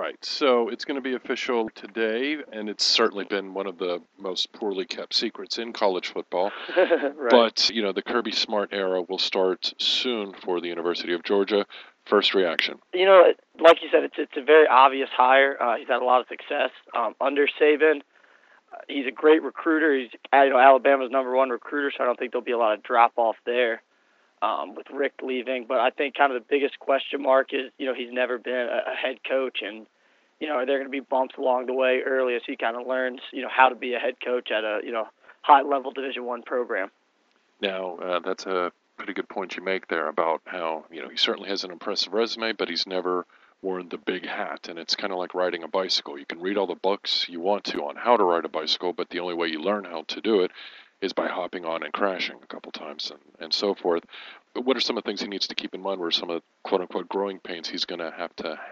right. So it's going to be official today, and it's certainly been one of the most poorly kept secrets in college football. Right. But, the Kirby Smart era will start soon for the University of Georgia. First reaction? Like you said, it's a very obvious hire. He's had a lot of success under Saban. He's a great recruiter. He's Alabama's #1 recruiter, so I don't think there'll be a lot of drop-off there with Rick leaving. But I think kind of the biggest question mark is, he's never been a head coach, and, are there going to be bumps along the way early as he kind of learns, how to be a head coach at a, high-level Division I program. Now, that's a pretty good point you make there about how, he certainly has an impressive resume, but he's never worn the big hat. And it's kind of like riding a bicycle. You can read all the books you want to on how to ride a bicycle, but the only way you learn how to do it is by hopping on and crashing a couple times and so forth. But what are some of the things he needs to keep in mind? What are some of the quote-unquote growing pains he's going to have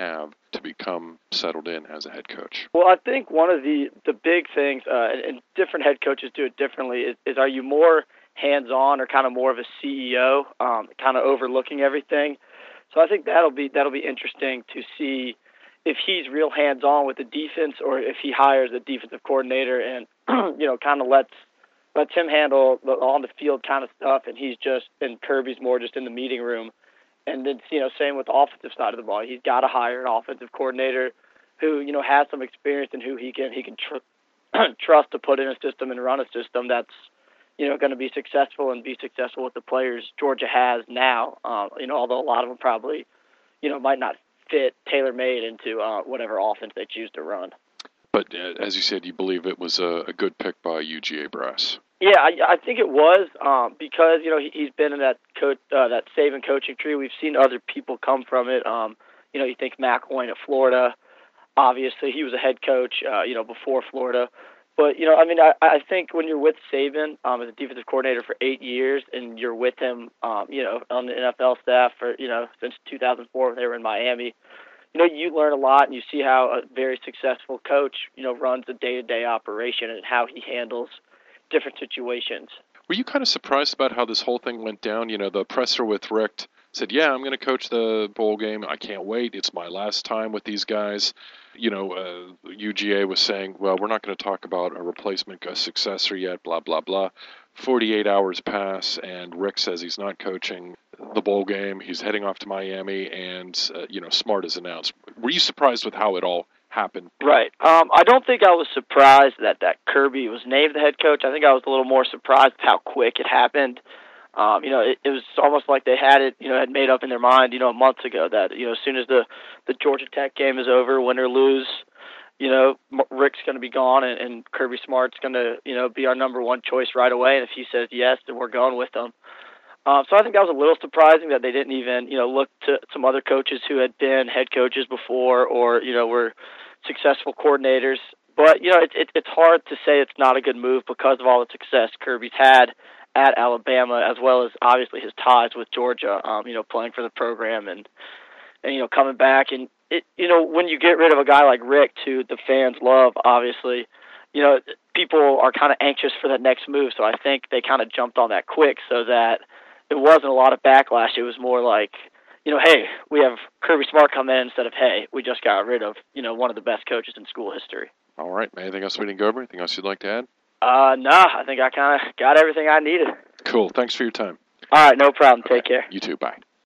to become settled in as a head coach? Well, I think one of the big things, and different head coaches do it differently, is are you more hands-on or kind of more of a CEO, kind of overlooking everything? So I think that'll be interesting to see if he's real hands-on with the defense or if he hires a defensive coordinator and, kind of lets him handle the on-the-field kind of stuff, and Kirby's more just in the meeting room. And then, same with the offensive side of the ball. He's got to hire an offensive coordinator who, has some experience and who he can trust to put in a system and run a system that's, going to be successful and be successful with the players Georgia has now. Although a lot of them probably, might not fit tailor-made into whatever offense they choose to run. But as you said, you believe it was a good pick by UGA brass. Yeah, I think it was because he's been in that that Saban coaching tree. We've seen other people come from it. You think McElwain at Florida. Obviously, he was a head coach, before Florida. But I think when you're with Saban as a defensive coordinator for 8 years, and you're with him, on the NFL staff for since 2004 when they were in Miami. You learn a lot, and you see how a very successful coach, runs a day-to-day operation and how he handles different situations. Were you kind of surprised about how this whole thing went down? The presser with Richt said, yeah, I'm going to coach the bowl game. I can't wait. It's my last time with these guys. UGA was saying, well, we're not going to talk about a replacement, a successor yet, blah, blah, blah. 48 hours pass, and Rick says he's not coaching the bowl game. He's heading off to Miami, and, Smart is announced. Were you surprised with how it all happened? Right. I don't think I was surprised that Kirby was named the head coach. I think I was a little more surprised how quick it happened. It was almost like they had it, had made up in their mind, months ago that, as soon as the Georgia Tech game is over, win or lose, Rick's going to be gone and Kirby Smart's going to, be our #1 choice right away. And if he says yes, then we're going with him. So I think that was a little surprising that they didn't even, look to some other coaches who had been head coaches before or, were successful coordinators. But, it's hard to say it's not a good move because of all the success Kirby's had at Alabama, as well as obviously his ties with Georgia, playing for the program and coming back. And, when you get rid of a guy like Rick, who the fans love, obviously, people are kind of anxious for that next move. So I think they kind of jumped on that quick so that it wasn't a lot of backlash. It was more like, hey, we have Kirby Smart come in instead of, hey, we just got rid of, one of the best coaches in school history. All right. Anything else we didn't go over? Anything else you'd like to add? No, I think I kind of got everything I needed. Cool. Thanks for your time. All right, no problem. Take care. You too. Bye.